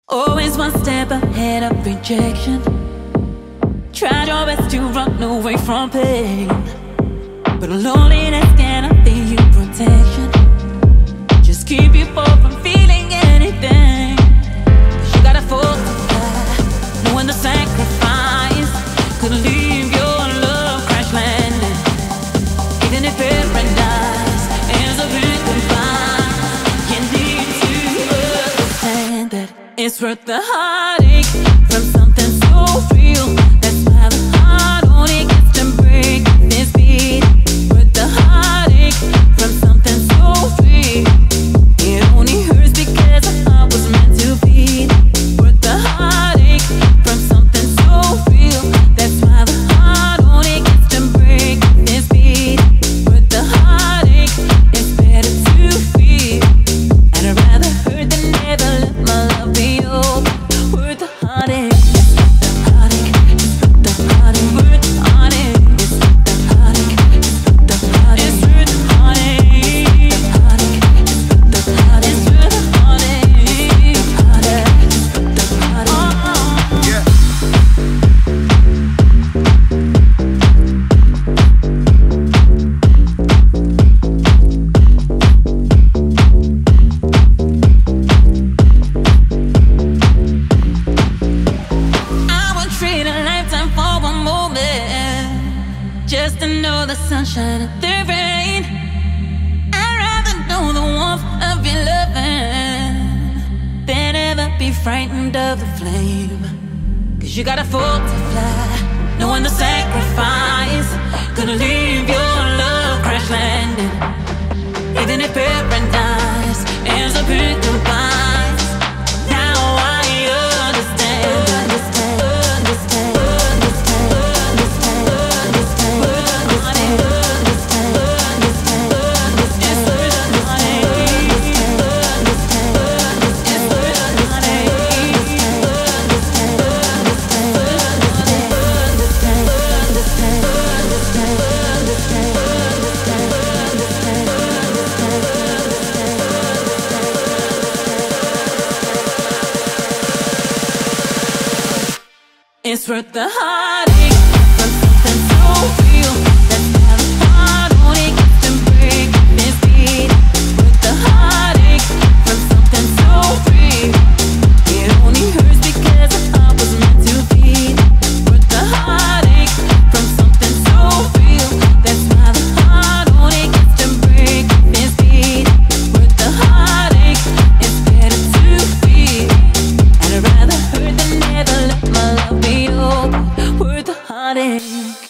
Always one step ahead of rejection. Tried your best to run away from pain, but loneliness cannot be your protection. Just keep you from feeling anything. 'Cause you gotta fly, knowing the sacrifice could leave your love crash landing. Even if paradise ends up in goodbye, you need to understand that it's worth the heartache from something so real. That's why the heart only gets to break this beat. Worth the heartache from something so real. It only hurts because the heart was meant to be. Worth the heartache from something so real. That's why the heart only gets to break this beat. Worth the heartache, it's better to feel. I'd rather hurt than never let my love be over. Worth the heartache. Just to know the sunshine and the rain. I'd rather know the warmth of your loving than ever be frightened of the flame. 'Cause you gotta fall to fly, knowing the sacrifice gonna leave your love crash landing. Even if paradise ends up in goodbye, now I understand. It's worth the heartache from something so real. That's why the heart only gets to break this beat. Worth the heartache from something so real. It only hurts because the heart was meant to be. Worth the heartache from something so real. That's why the heart only gets to break this beat. Worth the heartache, it's better to feel. I'd rather hurt than never let my love be over. Worth the heartache.